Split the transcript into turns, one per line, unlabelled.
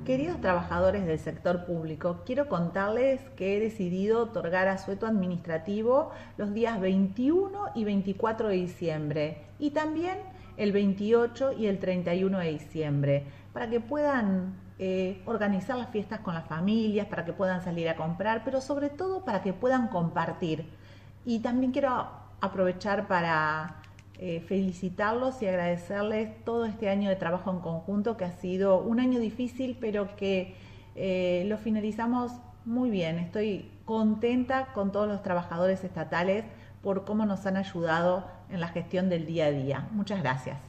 Queridos trabajadores del sector público, quiero contarles que he decidido otorgar asueto administrativo los días 21 y 24 de diciembre y también el 28 y el 31 de diciembre para que puedan organizar las fiestas con las familias, para que puedan salir a comprar, pero sobre todo para que puedan compartir. Y también quiero aprovechar para felicitarlos y agradecerles todo este año de trabajo en conjunto, que ha sido un año difícil, pero que lo finalizamos muy bien. Estoy contenta con todos los trabajadores estatales por cómo nos han ayudado en la gestión del día a día. Muchas gracias.